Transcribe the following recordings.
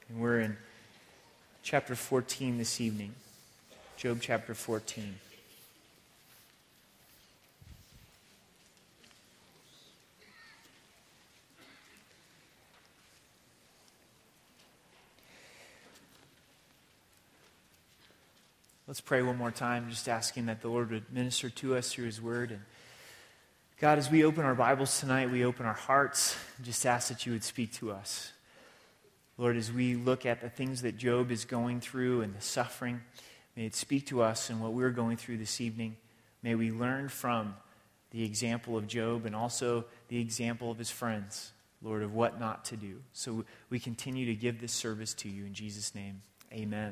And we're in chapter 14 this evening. Job chapter 14. Let's pray one more time, just asking that the Lord would minister to us through His Word. And God, as we open our Bibles tonight, we open our hearts, and just ask that you would speak to us. Lord, as we look at the things that Job is going through and the suffering, may it speak to us in what we're going through this evening. May we learn from the example of Job and also the example of his friends, Lord, of what not to do. So we continue to give this service to you in Jesus' name. Amen.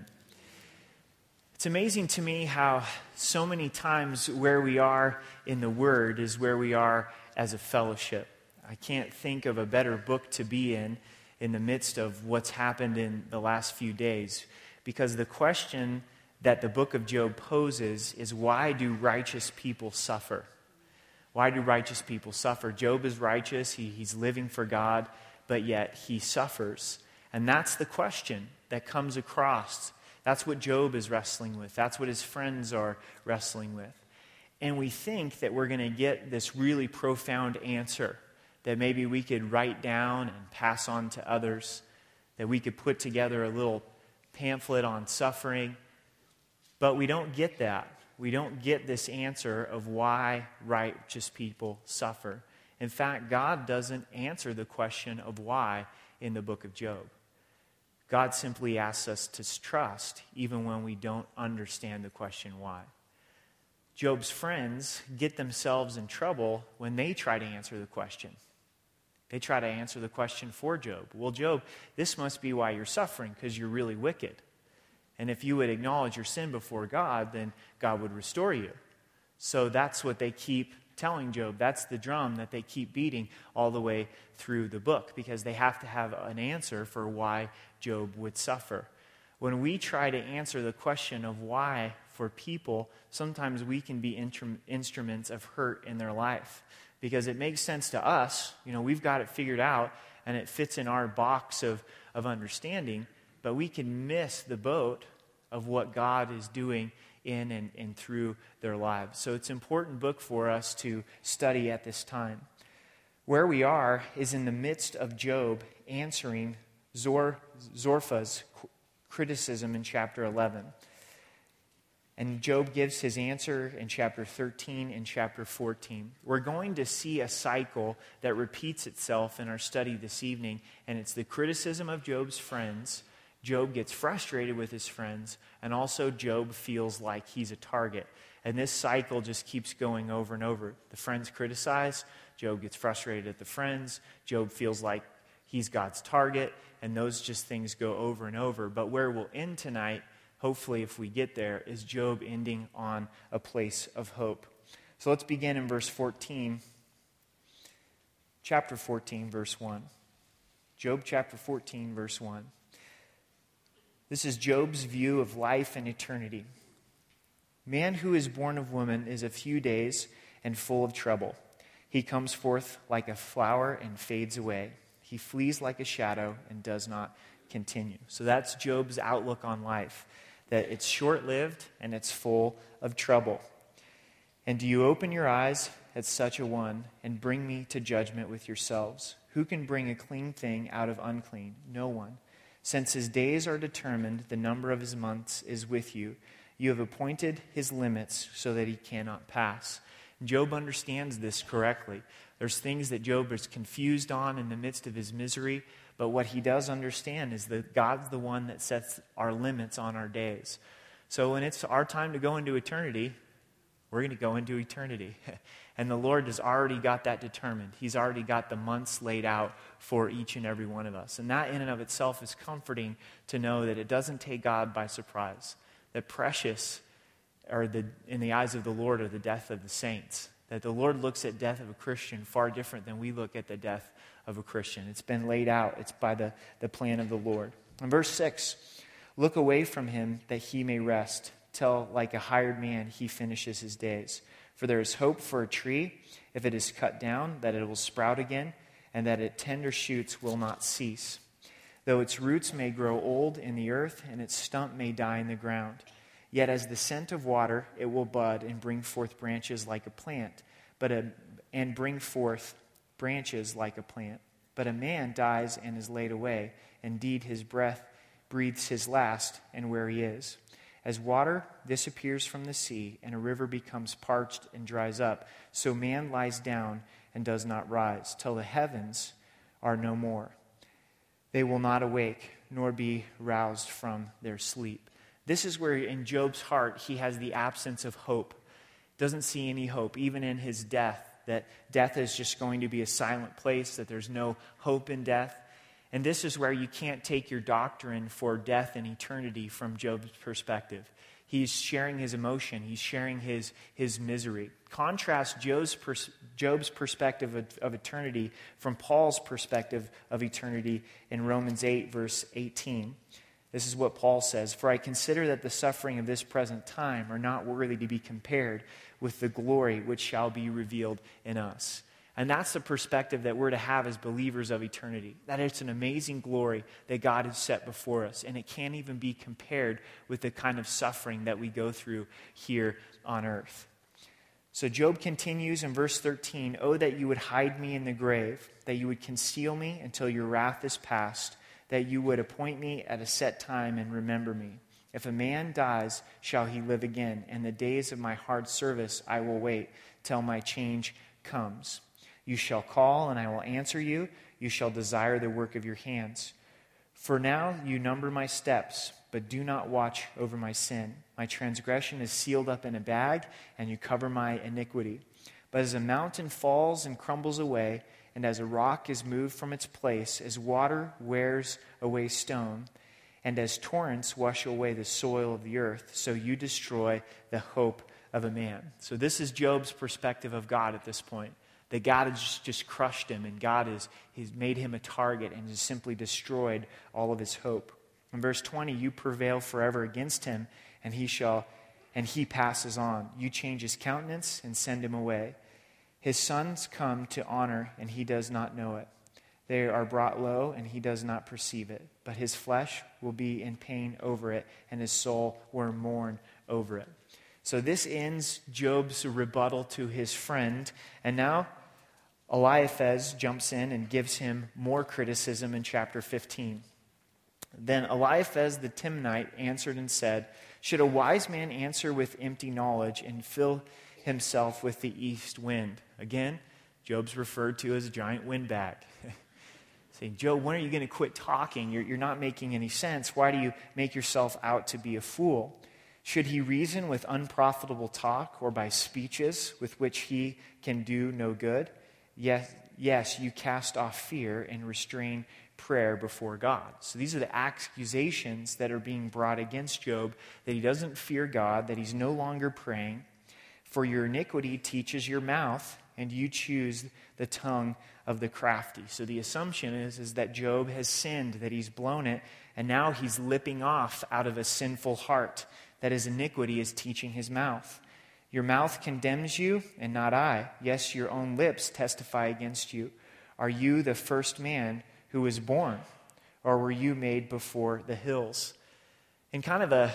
It's amazing to me how so many times where we are in the Word is where we are as a fellowship. I can't think of a better book to be in the midst of what's happened in the last few days, because the question that the book of Job poses is, why do righteous people suffer? Why do righteous people suffer? Job is righteous, he's living for God, but yet he suffers. And that's the question that comes across. That's what Job is wrestling with. That's what his friends are wrestling with. And we think that we're going to get this really profound answer that maybe we could write down and pass on to others, that we could put together a little pamphlet on suffering. But we don't get that. We don't get this answer of why righteous people suffer. In fact, God doesn't answer the question of why in the book of Job. God simply asks us to trust even when we don't understand the question why. Job's friends get themselves in trouble when they try to answer the question. They try to answer the question for Job. Well, Job, this must be why you're suffering, because you're really wicked. And if you would acknowledge your sin before God, then God would restore you. So that's what they keep telling Job. That's the drum that they keep beating all the way through the book, because they have to have an answer for why Job would suffer. When we try to answer the question of why for people, sometimes we can be instruments of hurt in their life. Because it makes sense to us, we've got it figured out, and it fits in our box of understanding, but we can miss the boat of what God is doing in and through their lives. So it's an important book for us to study at this time. Where we are is in the midst of Job answering Zophar's criticism in chapter 11. And Job gives his answer in chapter 13 and chapter 14. We're going to see a cycle that repeats itself in our study this evening, and it's the criticism of Job's friends. Job gets frustrated with his friends, and also Job feels like he's a target. And this cycle just keeps going over and over. The friends criticize, Job gets frustrated at the friends, Job feels like he's God's target, and those just things go over and over. But where we'll end tonight, hopefully, if we get there, is Job ending on a place of hope. So let's begin in verse 14. Chapter 14, verse 1. Job chapter 14, verse 1. This is Job's view of life and eternity. Man who is born of woman is a few days and full of trouble. He comes forth like a flower and fades away. He flees like a shadow and does not continue. So that's Job's outlook on life, that it's short-lived and it's full of trouble. And do you open your eyes at such a one and bring me to judgment with yourselves? Who can bring a clean thing out of unclean? No one. Since his days are determined, the number of his months is with you. You have appointed his limits so that he cannot pass. Job understands this correctly. There's things that Job is confused on in the midst of his misery, but what he does understand is that God's the one that sets our limits on our days. So when it's our time to go into eternity, we're going to go into eternity. And the Lord has already got that determined. He's already got the months laid out for each and every one of us. And that in and of itself is comforting to know that it doesn't take God by surprise. That precious in the eyes of the Lord are the death of the saints. That the Lord looks at death of a Christian far different than we look at the death of a Christian. It's been laid out. It's by the plan of the Lord. In verse 6, look away from him that he may rest, till like a hired man he finishes his days. For there is hope for a tree, if it is cut down, that it will sprout again, and that its tender shoots will not cease. though its roots may grow old in the earth and its stump may die in the ground. Yet as the scent of water, it will bud and bring forth branches like a plant, and bring forth branches like a plant. But a man dies and is laid away. Indeed, his breath breathes his last, and where he is. As water disappears from the sea, and a river becomes parched and dries up, so man lies down and does not rise, till the heavens are no more. They will not awake, nor be roused from their sleep. This is where in Job's heart he has the absence of hope. Doesn't see any hope, even in his death, that death is just going to be a silent place, that there's no hope in death. And this is where you can't take your doctrine for death and eternity from Job's perspective. He's sharing his emotion. He's sharing his misery. Contrast Job's perspective of eternity from Paul's perspective of eternity in Romans 8, verse 18. This is what Paul says, "For I consider that the suffering of this present time are not worthy to be compared with the glory which shall be revealed in us." And that's the perspective that we're to have as believers of eternity. That it's an amazing glory that God has set before us. And it can't even be compared with the kind of suffering that we go through here on earth. So Job continues in verse 13, "Oh, that you would hide me in the grave, that you would conceal me until your wrath is past, that you would appoint me at a set time and remember me. If a man dies, shall he live again? And the days of my hard service I will wait till my change comes. You shall call, and I will answer you. You shall desire the work of your hands. For now you number my steps, but do not watch over my sin. My transgression is sealed up in a bag, and you cover my iniquity. But as a mountain falls and crumbles away, and as a rock is moved from its place, as water wears away stone, and as torrents wash away the soil of the earth, so you destroy the hope of a man." So this is Job's perspective of God at this point. That God has just crushed him, and God he's made him a target and has simply destroyed all of his hope. In verse 20, "You prevail forever against him, and he passes on. You change his countenance and send him away. His sons come to honor, and he does not know it. They are brought low, and he does not perceive it. But his flesh will be in pain over it, and his soul will mourn over it." So this ends Job's rebuttal to his friend. And now Eliphaz jumps in and gives him more criticism in chapter 15. "Then Eliphaz the Temanite answered and said, 'Should a wise man answer with empty knowledge and fill himself with the east wind?'" Again, Job's referred to as a giant windbag. Saying, "Job, when are you going to quit talking? You're not making any sense. Why do you make yourself out to be a fool? Should he reason with unprofitable talk or by speeches with which he can do no good? Yes, you cast off fear and restrain prayer before God." So these are the accusations that are being brought against Job, that he doesn't fear God, that he's no longer praying. "For your iniquity teaches your mouth, and you choose the tongue of the crafty." So the assumption is that Job has sinned, that he's blown it, and now he's lipping off out of a sinful heart, that his iniquity is teaching his mouth. "Your mouth condemns you, and not I. Yes, your own lips testify against you. Are you the first man who was born, or were you made before the hills?" And kind of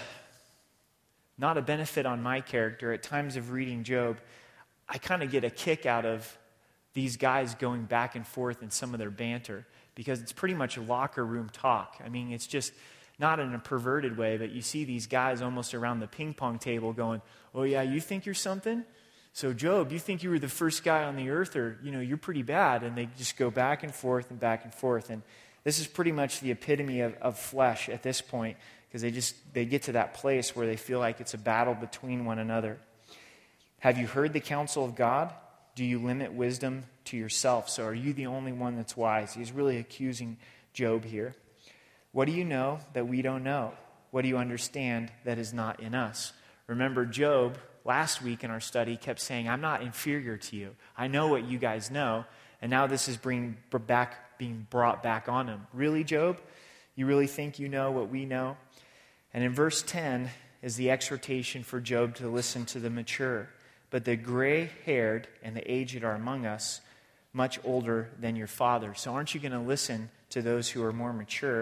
not a benefit on my character, at times of reading Job, I kind of get a kick out of these guys going back and forth in some of their banter, because it's pretty much locker room talk. I mean, it's just not in a perverted way, but you see these guys almost around the ping pong table going, "Oh yeah, you think you're something? So Job, you think you were the first guy on the earth, or, you're pretty bad." And they just go back and forth and back and forth. And this is pretty much the epitome of flesh at this point, because they get to that place where they feel like it's a battle between one another. "Have you heard the counsel of God? Do you limit wisdom to yourself? So are you the only one that's wise?" He's really accusing Job here. "What do you know that we don't know? What do you understand that is not in us?" Remember, Job, last week in our study, kept saying, "I'm not inferior to you. I know what you guys know." And now this is being brought back on him. Really, Job? You really think you know what we know? And in verse 10 is the exhortation for Job to listen to the mature. "But the gray-haired and the aged are among us, much older than your father." So aren't you going to listen to those who are more mature?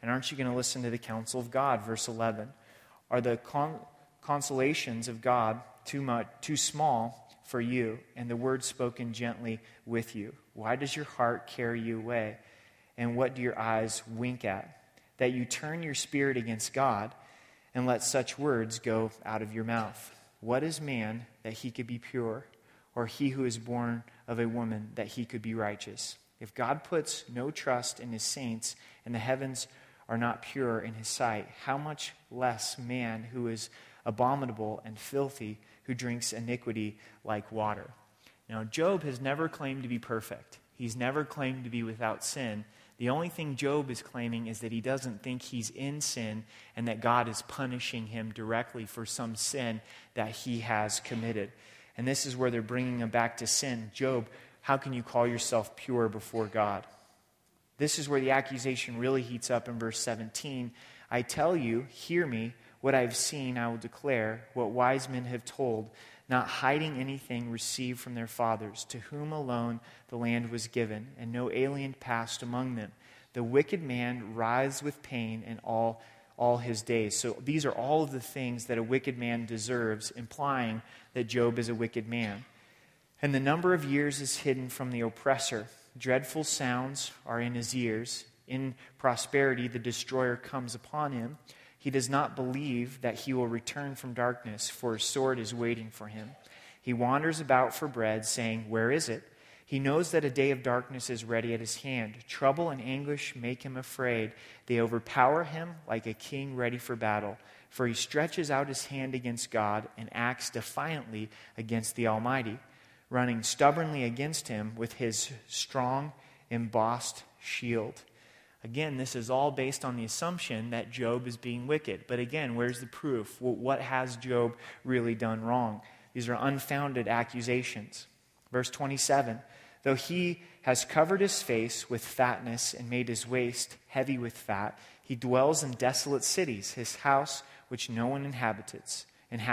And aren't you going to listen to the counsel of God? Verse 11. Are the consolations of God too small for you, and the word spoken gently with you? Why does your heart carry you away? And what do your eyes wink at? That you turn your spirit against God and let such words go out of your mouth. What is man that he could be pure, or he who is born of a woman that he could be righteous? If God puts no trust in his saints, and the heavens are not pure in his sight, how much less man who is abominable and filthy, who drinks iniquity like water? Now, Job has never claimed to be perfect. He's never claimed to be without sin. The only thing Job is claiming is that he doesn't think he's in sin and that God is punishing him directly for some sin that he has committed. And this is where they're bringing him back to sin. Job, how can you call yourself pure before God? This is where the accusation really heats up in verse 17. I tell you, hear me, what I have seen I will declare, what wise men have told, not hiding anything received from their fathers, to whom alone the land was given, and no alien passed among them. The wicked man writhes with pain in all his days. So these are all of the things that a wicked man deserves, implying that Job is a wicked man. And the number of years is hidden from the oppressor. Dreadful sounds are in his ears. In prosperity the destroyer comes upon him. He does not believe that he will return from darkness, for a sword is waiting for him. He wanders about for bread, saying, where is it? He knows that a day of darkness is ready at his hand. Trouble and anguish make him afraid. They overpower him like a king ready for battle. For he stretches out his hand against God and acts defiantly against the Almighty, running stubbornly against him with his strong, embossed shield. Again, this is all based on the assumption that Job is being wicked. But again, where's the proof? Well, what has Job really done wrong? These are unfounded accusations. Verse 27, though he has covered his face with fatness and made his waist heavy with fat, he dwells in desolate cities, his house which no one inhabits,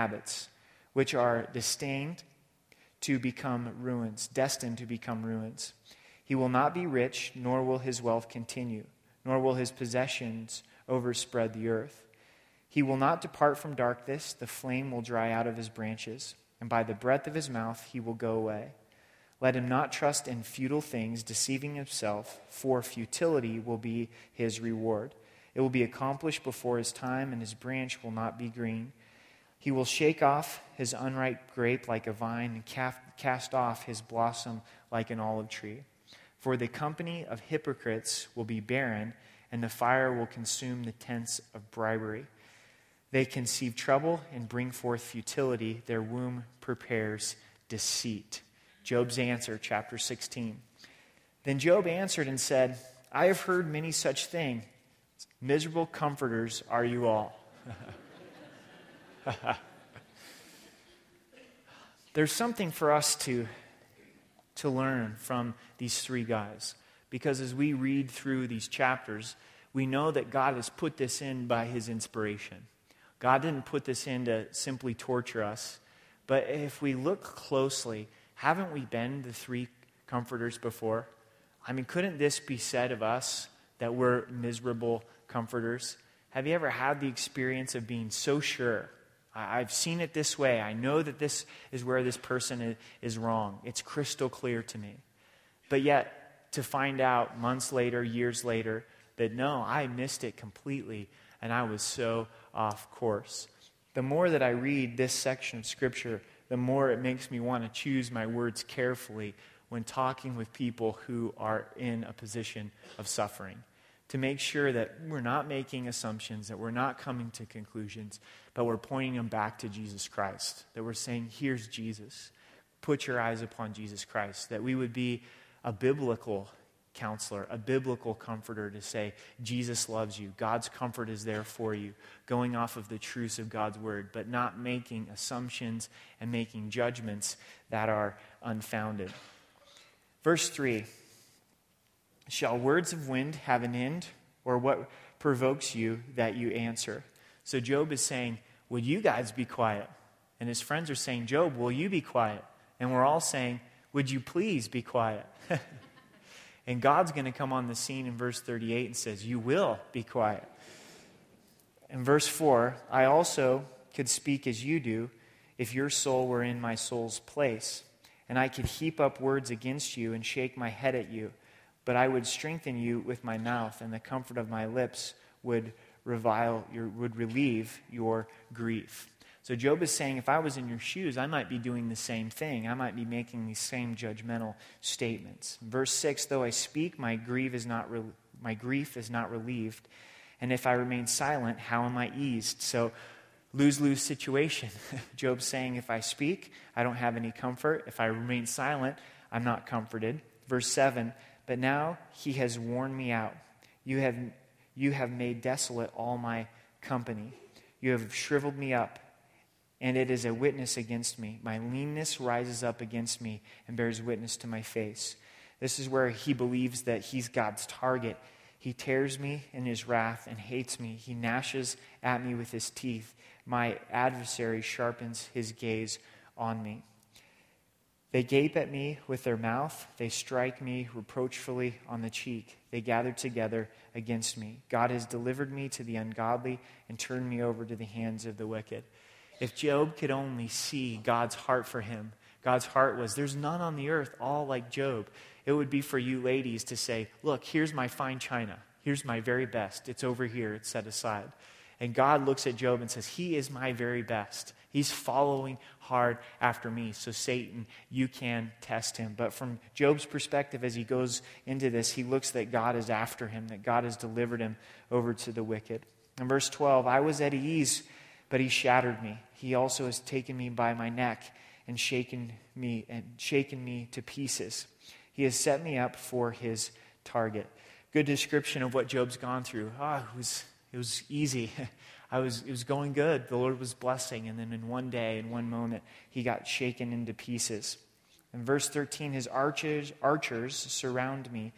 which are destined to become ruins. He will not be rich, nor will his wealth continue, nor will his possessions overspread the earth. He will not depart from darkness, the flame will dry out of his branches, and by the breath of his mouth he will go away. Let him not trust in futile things, deceiving himself, for futility will be his reward. It will be accomplished before his time, and his branch will not be green. He will shake off his unripe grape like a vine, and cast off his blossom like an olive tree. For the company of hypocrites will be barren, and the fire will consume the tents of bribery. They conceive trouble and bring forth futility. Their womb prepares deceit. Job's answer, chapter 16. Then Job answered and said, I have heard many such things. Miserable comforters are you all. There's something for us to learn from these three guys. Because as we read through these chapters, we know that God has put this in by his inspiration. God didn't put this in to simply torture us. But if we look closely, haven't we been the three comforters before? I mean, couldn't this be said of us, that we're miserable comforters? Have you ever had the experience of being so sure? I've seen it this way. I know that this is where this person is wrong. It's crystal clear to me. But yet, to find out months later, years later, that no, I missed it completely, and I was so off course. The more that I read this section of Scripture, the more it makes me want to choose my words carefully when talking with people who are in a position of suffering. To make sure that we're not making assumptions, that we're not coming to conclusions, but we're pointing them back to Jesus Christ. That we're saying, here's Jesus. Put your eyes upon Jesus Christ. That we would be a biblical counselor, a biblical comforter to say, Jesus loves you. God's comfort is there for you. Going off of the truths of God's word, but not making assumptions and making judgments that are unfounded. Verse 3. Shall words of wind have an end, or what provokes you that you answer? So Job is saying, would you guys be quiet? And his friends are saying, Job, will you be quiet? And we're all saying, would you please be quiet? And God's going to come on the scene in verse 38 and says, you will be quiet. In verse 4, I also could speak as you do if your soul were in my soul's place. And I could heap up words against you and shake my head at you. But I would strengthen you with my mouth, and the comfort of my lips would relieve your grief. So Job is saying, if I was in your shoes, I might be doing the same thing. I might be making these same judgmental statements. Verse 6, though I speak, my grief is not relieved. And if I remain silent, how am I eased? So lose-lose situation. Job's saying, if I speak, I don't have any comfort. If I remain silent, I'm not comforted. Verse 7, but now he has worn me out. You have made desolate all my company. You have shriveled me up, and it is a witness against me. My leanness rises up against me and bears witness to my face. This is where he believes that he's God's target. He tears me in his wrath and hates me. He gnashes at me with his teeth. My adversary sharpens his gaze on me. They gape at me with their mouth. They strike me reproachfully on the cheek. They gather together against me. God has delivered me to the ungodly and turned me over to the hands of the wicked. If Job could only see God's heart for him, God's heart was, there's none on the earth all like Job. It would be for you ladies to say, look, here's my fine china. Here's my very best. It's over here. It's set aside. And God looks at Job and says, he is my very best. He's following hard after me. So Satan, you can test him. But from Job's perspective, as he goes into this, he looks that God is after him, that God has delivered him over to the wicked. In verse 12, I was at ease, but he shattered me. He also has taken me by my neck and shaken me to pieces. He has set me up for his target. Good description of what Job's gone through. It was easy. It was going good. The Lord was blessing. And then in one day, in one moment, he got shaken into pieces. In verse 13, his archers surround me.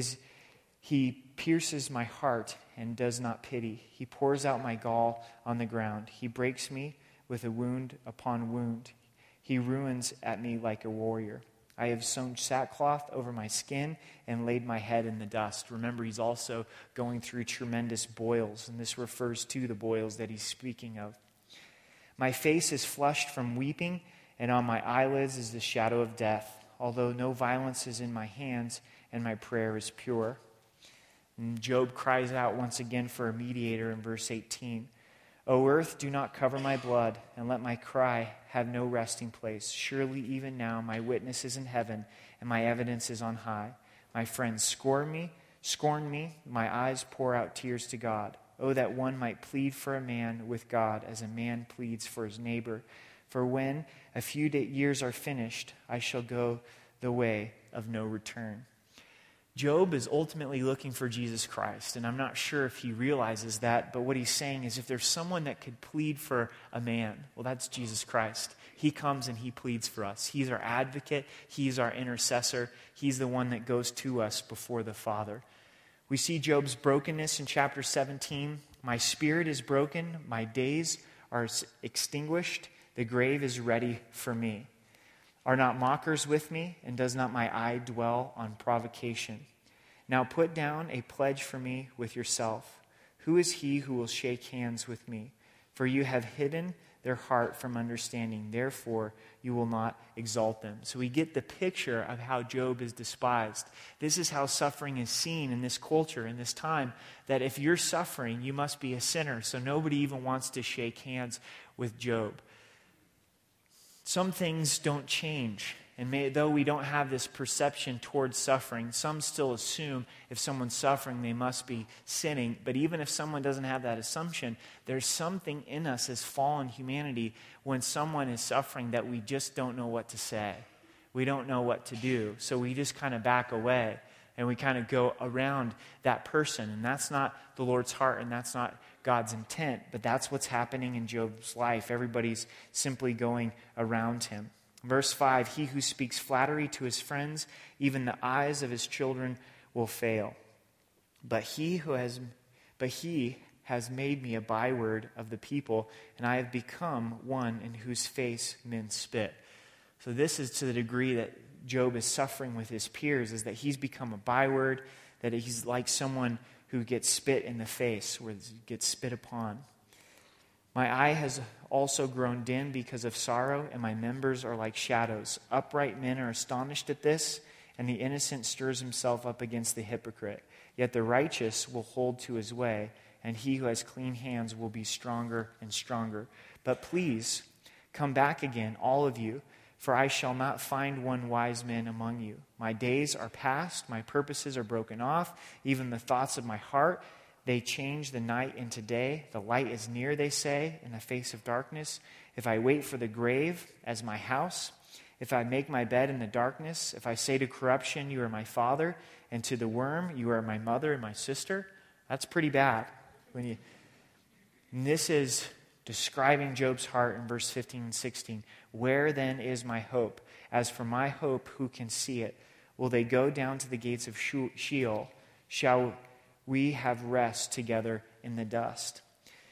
He pierces my heart and does not pity. He pours out my gall on the ground. He breaks me with a wound upon wound. He ruins at me like a warrior. I have sewn sackcloth over my skin and laid my head in the dust. Remember, he's also going through tremendous boils, and this refers to the boils that he's speaking of. My face is flushed from weeping, and on my eyelids is the shadow of death, although no violence is in my hands, and my prayer is pure. And Job cries out once again for a mediator in verse 18. O earth, do not cover my blood, and let my cry have no resting place. Surely even now my witness is in heaven, and my evidence is on high. My friends scorn me, my eyes pour out tears to God. Oh, that one might plead for a man with God as a man pleads for his neighbor. For when a few years are finished, I shall go the way of no return. Job is ultimately looking for Jesus Christ, and I'm not sure if he realizes that, but what he's saying is if there's someone that could plead for a man, well, that's Jesus Christ. He comes and he pleads for us. He's our advocate. He's our intercessor. He's the one that goes to us before the Father. We see Job's brokenness in chapter 17. My spirit is broken. My days are extinguished. The grave is ready for me. Are not mockers with me, and does not my eye dwell on provocation? Now put down a pledge for me with yourself. Who is he who will shake hands with me? For you have hidden their heart from understanding. Therefore, you will not exalt them. So we get the picture of how Job is despised. This is how suffering is seen in this culture, in this time, that if you're suffering, you must be a sinner. So nobody even wants to shake hands with Job. Some things don't change, and though we don't have this perception towards suffering, some still assume if someone's suffering, they must be sinning. But even if someone doesn't have that assumption, there's something in us as fallen humanity when someone is suffering that we just don't know what to say. We don't know what to do, so we just kind of back away, and we kind of go around that person, and that's not the Lord's heart, and that's not God's intent, but that's what's happening in Job's life. Everybody's simply going around him. Verse 5, he who speaks flattery to his friends, even the eyes of his children will fail. But he has made me a byword of the people, and I have become one in whose face men spit. So this is to the degree that Job is suffering with his peers is that he's become a byword, that he's like someone who gets spit in the face, or gets spit upon. My eye has also grown dim because of sorrow, and my members are like shadows. Upright men are astonished at this, and the innocent stirs himself up against the hypocrite. Yet the righteous will hold to his way, and he who has clean hands will be stronger and stronger. But please, come back again, all of you, for I shall not find one wise man among you. My days are past, my purposes are broken off, even the thoughts of my heart. They change the night into day. The light is near, they say, in the face of darkness. If I wait for the grave as my house, if I make my bed in the darkness, if I say to corruption, you are my father, and to the worm, you are my mother and my sister, that's pretty bad. And this is describing Job's heart in verse 15 and 16. Where then is my hope? As for my hope, who can see it? Will they go down to the gates of Sheol? Shall we have rest together in the dust?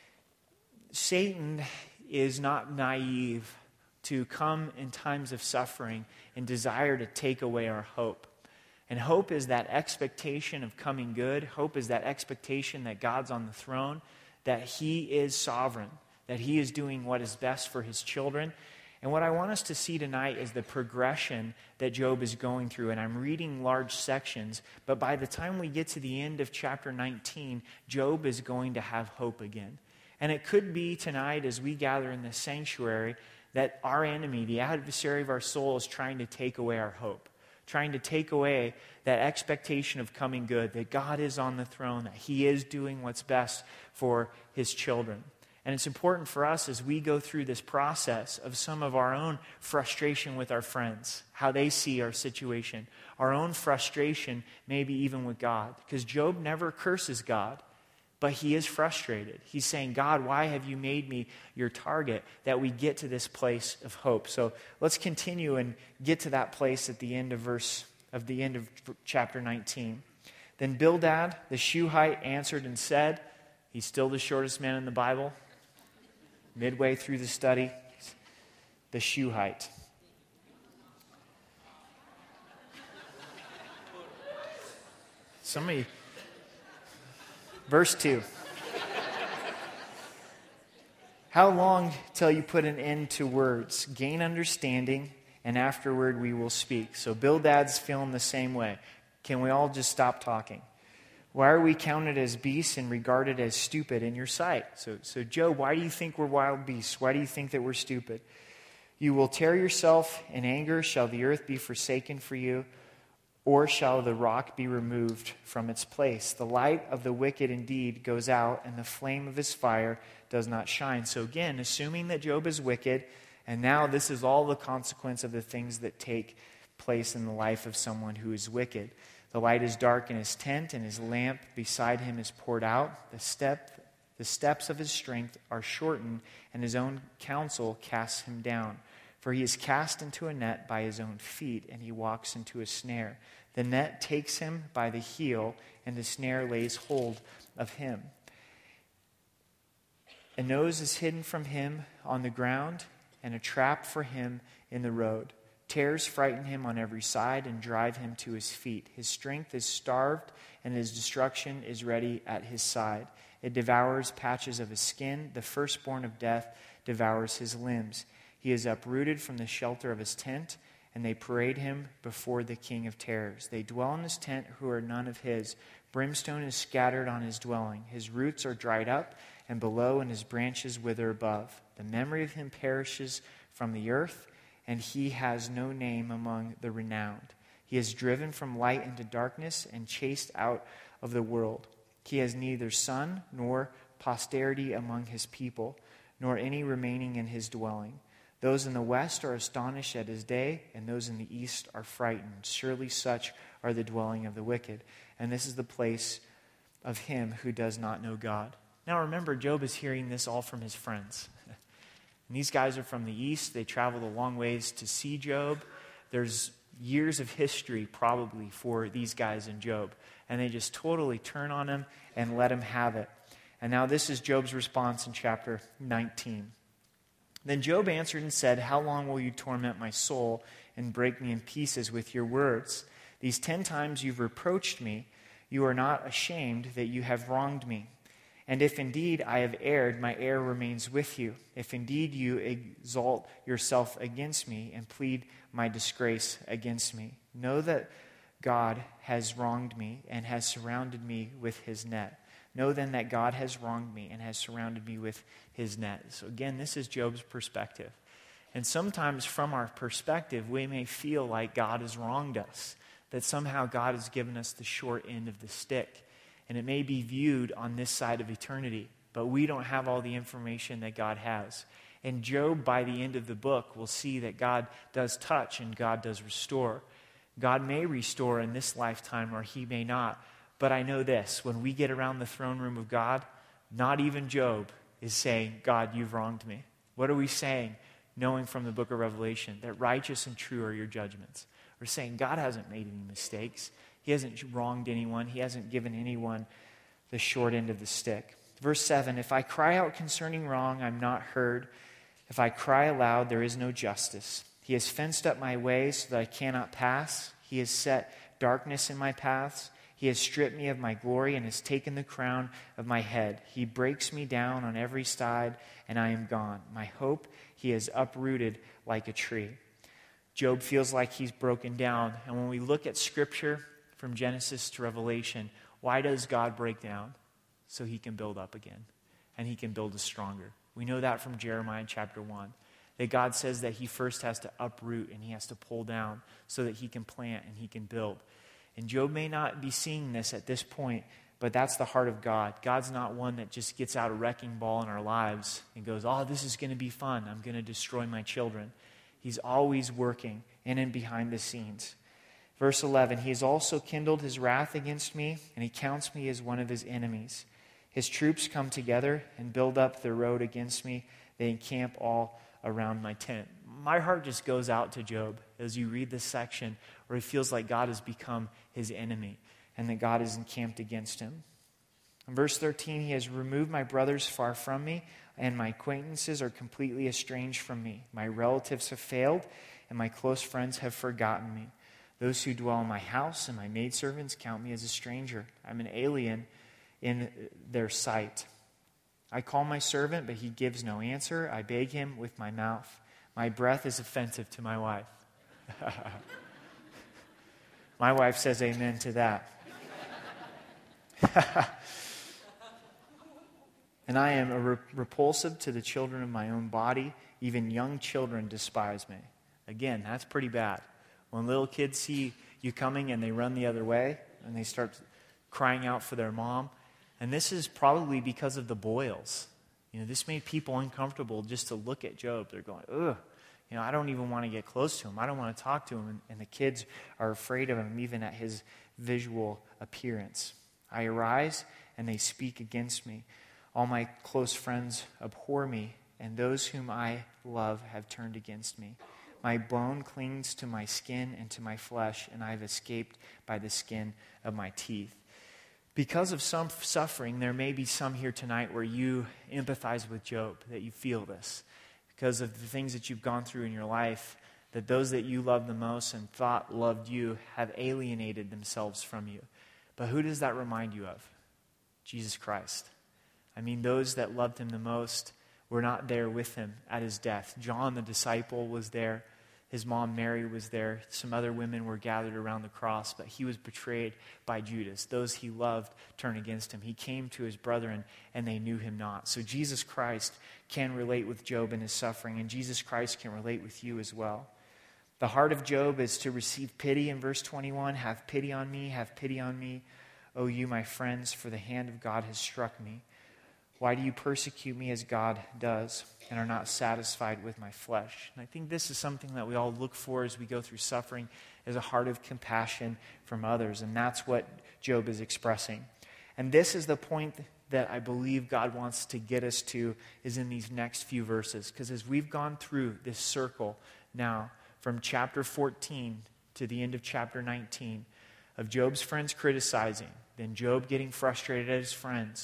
Satan is not naive to come in times of suffering and desire to take away our hope. And hope is that expectation of coming good. Hope is that expectation that God's on the throne, that He is sovereign, that He is doing what is best for His children. And what I want us to see tonight is the progression that Job is going through. And I'm reading large sections, but by the time we get to the end of chapter 19, Job is going to have hope again. And it could be tonight as we gather in the sanctuary that our enemy, the adversary of our soul, is trying to take away our hope, trying to take away that expectation of coming good, that God is on the throne, that He is doing what's best for His children. And it's important for us as we go through this process of some of our own frustration with our friends, how they see our situation, our own frustration maybe even with God. Because Job never curses God, but he is frustrated. He's saying, God, why have you made me your target? That we get to this place of hope. So let's continue and get to that place at the end of chapter 19. Then Bildad the Shuhite answered and said, he's still the shortest man in the Bible. Midway through the study, the Shuhite. Somebody, verse 2. How long till you put an end to words? Gain understanding, and afterward we will speak. So Bildad's feeling the same way. Can we all just stop talking? Why are we counted as beasts and regarded as stupid in your sight? So Job, why do you think we're wild beasts? Why do you think that we're stupid? You will tear yourself in anger. Shall the earth be forsaken for you? Or shall the rock be removed from its place? The light of the wicked indeed goes out, and the flame of his fire does not shine. So again, assuming that Job is wicked, and now this is all the consequence of the things that take place in the life of someone who is wicked. The light is dark in his tent, and his lamp beside him is poured out. The steps of his strength are shortened, and his own counsel casts him down. For he is cast into a net by his own feet, and he walks into a snare. The net takes him by the heel, and the snare lays hold of him. A nose is hidden from him on the ground, and a trap for him in the road. Terrors frighten him on every side and drive him to his feet. His strength is starved, and his destruction is ready at his side. It devours patches of his skin. The firstborn of death devours his limbs. He is uprooted from the shelter of his tent, and they parade him before the king of terrors. They dwell in his tent who are none of his. Brimstone is scattered on his dwelling. His roots are dried up, and below, and his branches wither above. The memory of him perishes from the earth, and he has no name among the renowned. He is driven from light into darkness and chased out of the world. He has neither son nor posterity among his people, nor any remaining in his dwelling. Those in the west are astonished at his day, and those in the east are frightened. Surely such are the dwelling of the wicked. And this is the place of him who does not know God. Now remember, Job is hearing this all from his friends. And these guys are from the east. They traveled a long ways to see Job. There's years of history probably for these guys in Job. And they just totally turn on him and let him have it. And now this is Job's response in chapter 19. Then Job answered and said, "How long will you torment my soul and break me in pieces with your words? These 10 times you've reproached me. You are not ashamed that you have wronged me. And if indeed I have erred, my error remains with you. If indeed you exalt yourself against me and plead my disgrace against me, know that God has wronged me and has surrounded me with his net. Know then that God has wronged me and has surrounded me with his net." So again, this is Job's perspective. And sometimes from our perspective, we may feel like God has wronged us, that somehow God has given us the short end of the stick. And it may be viewed on this side of eternity, but we don't have all the information that God has. And Job, by the end of the book, will see that God does touch and God does restore. God may restore in this lifetime or he may not. But I know this, when we get around the throne room of God, not even Job is saying, "God, you've wronged me." What are we saying? Knowing from the book of Revelation that righteous and true are your judgments. We're saying God hasn't made any mistakes. He hasn't wronged anyone. He hasn't given anyone the short end of the stick. Verse 7, "If I cry out concerning wrong, I'm not heard. If I cry aloud, there is no justice. He has fenced up my way so that I cannot pass. He has set darkness in my paths. He has stripped me of my glory and has taken the crown of my head. He breaks me down on every side, and I am gone. My hope he has uprooted like a tree." Job feels like he's broken down. And when we look at Scripture from Genesis to Revelation, why does God break down? So he can build up again, and he can build us stronger. We know that from Jeremiah chapter 1, that God says that he first has to uproot and he has to pull down so that he can plant and he can build. And Job may not be seeing this at this point, but that's the heart of God. God's not one that just gets out a wrecking ball in our lives and goes, "Oh, this is going to be fun. I'm going to destroy my children." He's always working in and behind the scenes. Verse 11, "He has also kindled his wrath against me, and he counts me as one of his enemies. His troops come together and build up the road against me. They encamp all around my tent." My heart just goes out to Job as you read this section where he feels like God has become his enemy and that God is encamped against him. In verse 13, "He has removed my brothers far from me, and my acquaintances are completely estranged from me. My relatives have failed, and my close friends have forgotten me. Those who dwell in my house and my maidservants count me as a stranger. I'm an alien in their sight. I call my servant, but he gives no answer. I beg him with my mouth. My breath is offensive to my wife." My wife says amen to that. "And I am repulsive to the children of my own body. Even young children despise me." Again, that's pretty bad. When little kids see you coming and they run the other way and they start crying out for their mom. And this is probably because of the boils. This made people uncomfortable just to look at Job. They're going, "Ugh, I don't even want to get close to him. I don't want to talk to him." And the kids are afraid of him even at his visual appearance. "I arise and they speak against me. All my close friends abhor me, and those whom I love have turned against me. My bone clings to my skin and to my flesh, and I have escaped by the skin of my teeth." Because of some suffering, there may be some here tonight where you empathize with Job, that you feel this. Because of the things that you've gone through in your life, that those that you love the most and thought loved you have alienated themselves from you. But who does that remind you of? Jesus Christ. I mean, those that loved him the most were not there with him at his death. John the disciple was there. His mom Mary was there. Some other women were gathered around the cross, but he was betrayed by Judas. Those he loved turned against him. He came to his brethren, and they knew him not. So Jesus Christ can relate with Job in his suffering, and Jesus Christ can relate with you as well. The heart of Job is to receive pity in verse 21. "Have pity on me, have pity on me, O you my friends, for the hand of God has struck me. Why do you persecute me as God does and are not satisfied with my flesh?" And I think this is something that we all look for as we go through suffering, is a heart of compassion from others. And that's what Job is expressing. And this is the point that I believe God wants to get us to, is in these next few verses. Because as we've gone through this circle now from chapter 14 to the end of chapter 19 of Job's friends criticizing, then Job getting frustrated at his friends,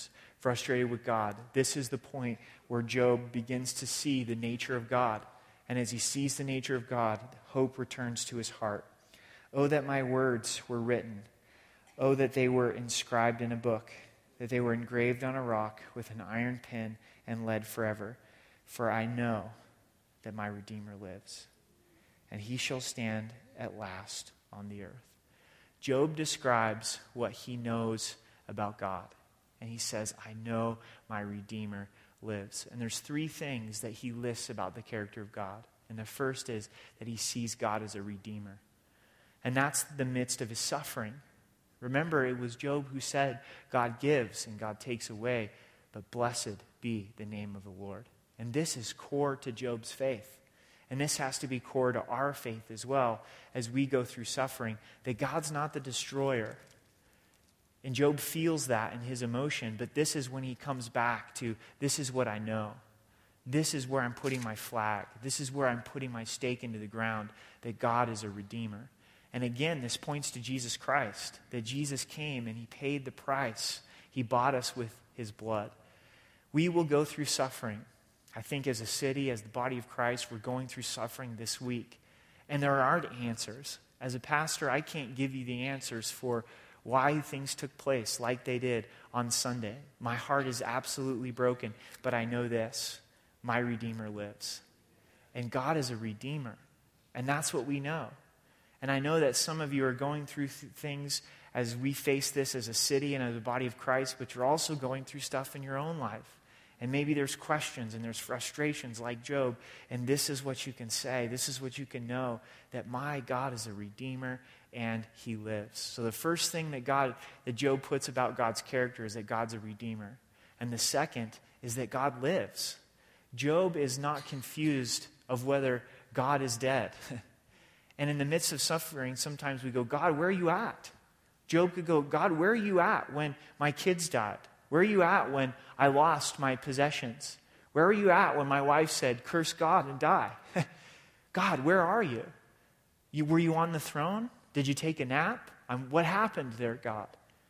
frustrated with God. This is the point where Job begins to see the nature of God. And as he sees the nature of God, hope returns to his heart. Oh, that my words were written. Oh, that they were inscribed in a book, that they were engraved on a rock with an iron pen and lead forever. For I know that my Redeemer lives, and he shall stand at last on the earth. Job describes what he knows about God. And he says, I know my Redeemer lives. And there's three things that he lists about the character of God. And the first is that he sees God as a Redeemer. And that's the midst of his suffering. Remember, it was Job who said, God gives and God takes away, but blessed be the name of the Lord. And this is core to Job's faith. And this has to be core to our faith as well as we go through suffering, that God's not the destroyer. And Job feels that in his emotion, but this is when he comes back to, this is what I know. This is where I'm putting my flag. This is where I'm putting my stake into the ground, that God is a Redeemer. And again, this points to Jesus Christ, that Jesus came and he paid the price. He bought us with his blood. We will go through suffering. I think as a city, as the body of Christ, we're going through suffering this week. And there aren't answers. As a pastor, I can't give you the answers for why things took place like they did on Sunday. My heart is absolutely broken, but I know this. My Redeemer lives. And God is a Redeemer. And that's what we know. And I know that some of you are going through things as we face this as a city and as a body of Christ, but you're also going through stuff in your own life. And maybe there's questions and there's frustrations like Job. And this is what you can say. This is what you can know, that my God is a Redeemer and he lives. So the first thing that Job puts about God's character is that God's a Redeemer. And the second is that God lives. Job is not confused of whether God is dead. And in the midst of suffering, sometimes we go, God, where are you at? Job could go, God, where are you at when my kids died? Where are you at when I lost my possessions? Where are you at when my wife said, curse God and die? God, where are you? Were you on the throne? Did you take a nap? What happened there, God?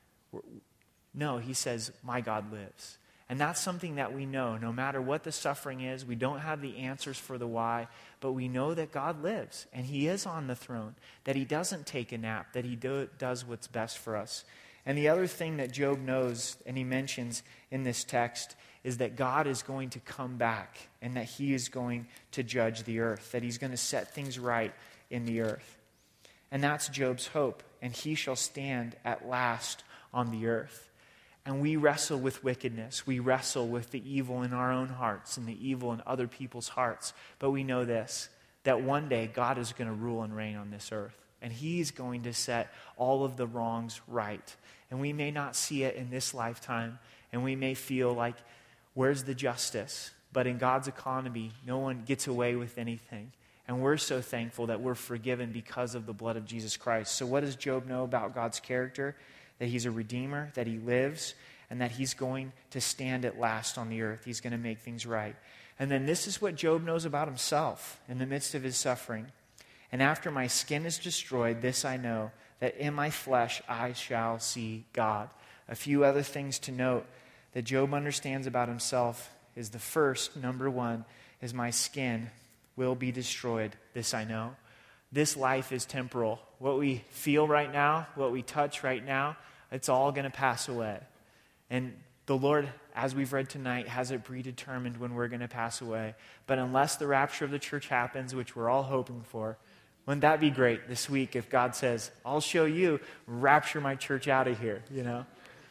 No, he says, my God lives. And that's something that we know. No matter what the suffering is, we don't have the answers for the why, but we know that God lives, and he is on the throne, that he doesn't take a nap, that he does what's best for us. And the other thing that Job knows, and he mentions in this text, is that God is going to come back and that he is going to judge the earth, that he's going to set things right in the earth. And that's Job's hope, and he shall stand at last on the earth. And we wrestle with wickedness. We wrestle with the evil in our own hearts and the evil in other people's hearts. But we know this, that one day God is going to rule and reign on this earth. And he's going to set all of the wrongs right. And we may not see it in this lifetime, and we may feel like, where's the justice? But in God's economy, no one gets away with anything. And we're so thankful that we're forgiven because of the blood of Jesus Christ. So what does Job know about God's character? That he's a Redeemer, that he lives, and that he's going to stand at last on the earth. He's going to make things right. And then this is what Job knows about himself in the midst of his suffering. And after my skin is destroyed, this I know, that in my flesh I shall see God. A few other things to note that Job understands about himself is the first, number one, is my skin will be destroyed. This I know. This life is temporal. What we feel right now, what we touch right now, it's all going to pass away. And the Lord, as we've read tonight, has it predetermined when we're going to pass away. But unless the rapture of the church happens, which we're all hoping for, wouldn't that be great this week if God says, I'll show you, rapture my church out of here, you know?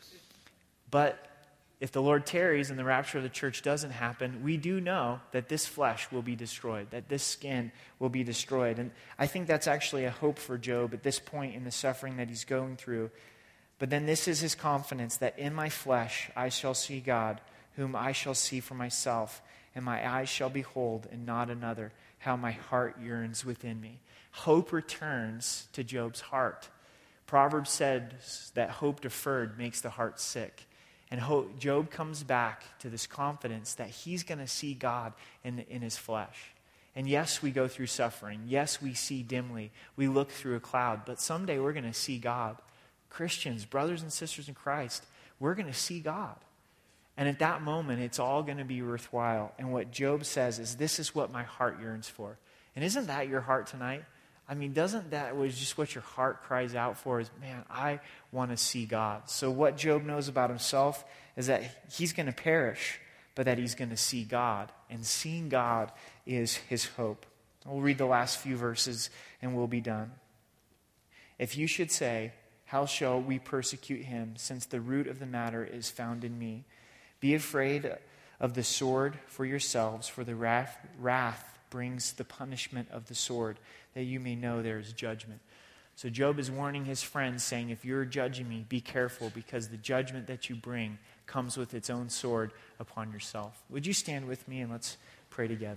But if the Lord tarries and the rapture of the church doesn't happen, we do know that this flesh will be destroyed, that this skin will be destroyed. And I think that's actually a hope for Job at this point in the suffering that he's going through. But then this is his confidence, that in my flesh I shall see God, whom I shall see for myself, and my eyes shall behold and not another, how my heart yearns within me. Hope returns to Job's heart. Proverbs says that hope deferred makes the heart sick. And Job comes back to this confidence that he's going to see God in his flesh. And yes, we go through suffering. Yes, we see dimly. We look through a cloud. But someday we're going to see God. Christians, brothers and sisters in Christ, we're going to see God. And at that moment, it's all going to be worthwhile. And what Job says is, this is what my heart yearns for. And isn't that your heart tonight? I mean, doesn't that was just what your heart cries out for is, man, I want to see God. So what Job knows about himself is that he's going to perish, but that he's going to see God. And seeing God is his hope. We'll read the last few verses and we'll be done. If you should say, how shall we persecute him, since the root of the matter is found in me? Be afraid of the sword for yourselves, for the wrath brings the punishment of the sword, that you may know there is judgment. So Job is warning his friends, saying, if you're judging me, be careful, because the judgment that you bring comes with its own sword upon yourself. Would you stand with me and let's pray together?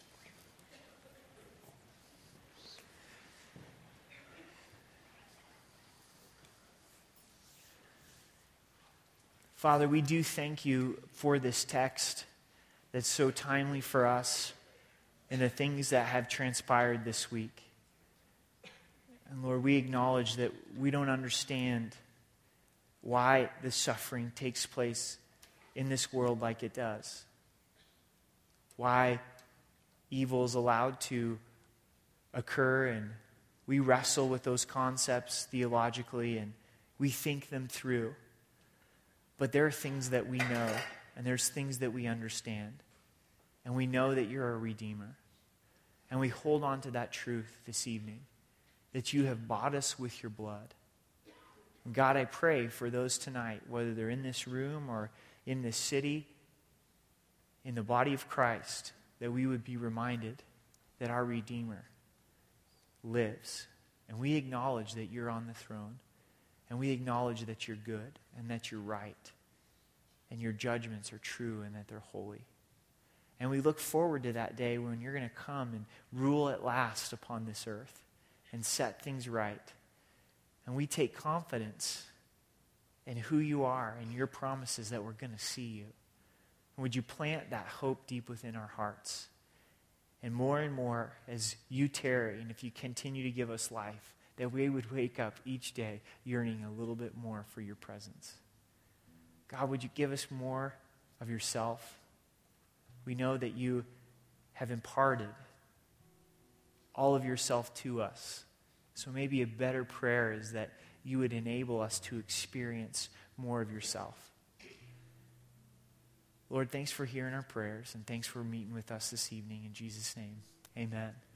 Father, we do thank you for this text that's so timely for us and the things that have transpired this week. And Lord, we acknowledge that we don't understand why the suffering takes place in this world like it does. Why evil is allowed to occur, and we wrestle with those concepts theologically and we think them through. But there are things that we know, and there's things that we understand. And we know that you're a Redeemer. And we hold on to that truth this evening, that you have bought us with your blood. And God, I pray for those tonight, whether they're in this room or in this city, in the body of Christ, that we would be reminded that our Redeemer lives. And we acknowledge that you're on the throne. And we acknowledge that you're good and that you're right. And your judgments are true and that they're holy. And we look forward to that day when you're going to come and rule at last upon this earth and set things right. And we take confidence in who you are and your promises that we're going to see you. And would you plant that hope deep within our hearts? And more as you tarry, and if you continue to give us life, that we would wake up each day yearning a little bit more for your presence. God, would you give us more of yourself? We know that you have imparted all of yourself to us. So maybe a better prayer is that you would enable us to experience more of yourself. Lord, thanks for hearing our prayers, and thanks for meeting with us this evening. In Jesus' name, amen.